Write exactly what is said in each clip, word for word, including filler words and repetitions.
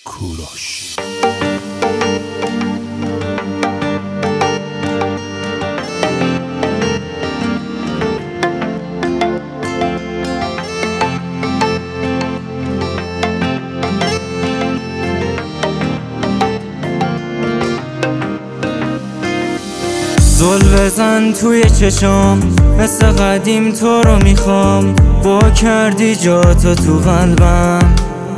کوروش. زل بزن توی چشام مثل قدیم تو رو میخوام، با کردی جاتو تو قلبم.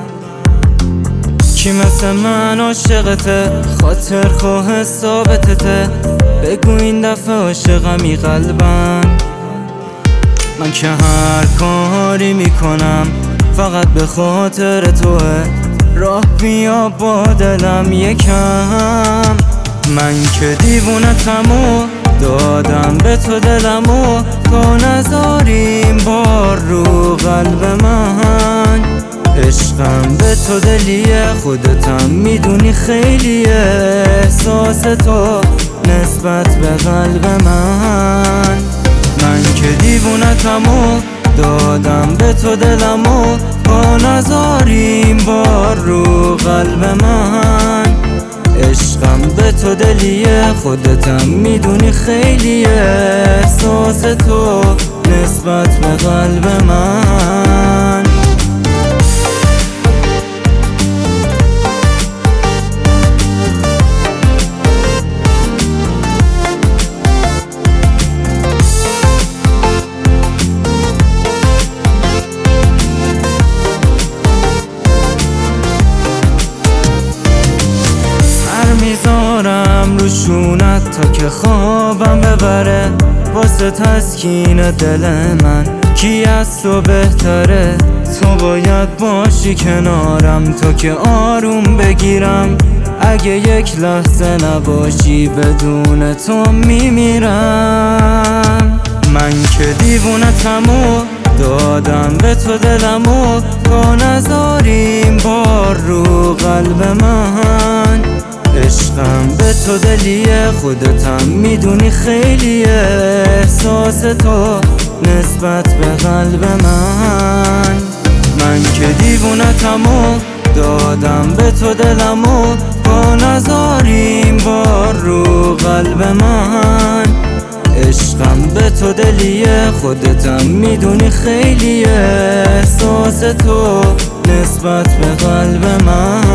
کی مثل من عاشقته، خاطر خواه ثابتته، بگو این دفعه عاشقمی قلبم. من که هر کاری میکنم فقط به خاطر توه، راه بیا با دلم یکم. من که دیوونتمو دادم به تو دلمو، تو نذاریم بار رو قلب من. عشقم به تو دلیه، خودتم میدونی خیلیه، احساس تو نسبت به قلب من. من که دیوونتمو دادم به تو دلمو، تو نذاریم بار رو قلب من. عشقم به تو دلیه، خودتم میدونی خیلیه، احساس تو نسبت به قلب من. میذارم رو شونت تا که خوابم ببره، واسه تسکین دل من کی از تو بهتره. تو باید باشی کنارم تا که آروم بگیرم، اگه یک لحظه نباشی بدون تو میمیرم. من که دیوونتمو دادم به تو دلمو، تو نذاریم بار رو قلب من. عشقم به تو دلیه، خودتم میدونی خیلیه، احساس تو نسبت به قلب من. من که دیوونتمو دادم به تو دلمو، تو نذاریم بار رو قلب من. عشقم به تو دلیه، خودتم میدونی خیلیه، احساس تو نسبت به قلب من.